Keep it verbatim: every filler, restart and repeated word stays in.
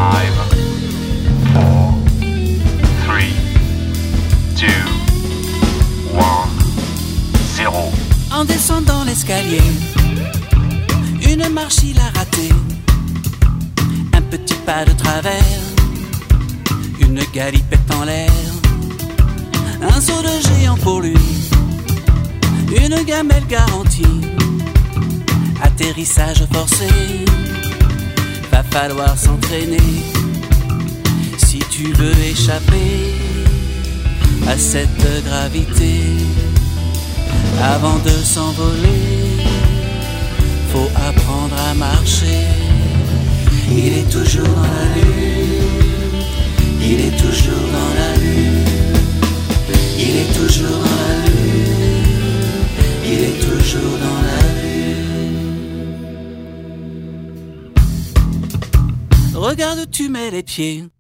five, four, three, two, one, zéro. En descendant l'escalier, une marche il a raté. Un petit pas de travers, une galipette en l'air. Un saut de géant pour lui, une gamelle garantie. Atterrissage forcé, va falloir s'entraîner si tu veux échapper à cette gravité. Avant de s'envoler, faut apprendre à marcher. Il est toujours dans la lune, il est toujours dans la lune, il est toujours dans la lune, il est toujours dans la lune. Regarde où tu mets les pieds,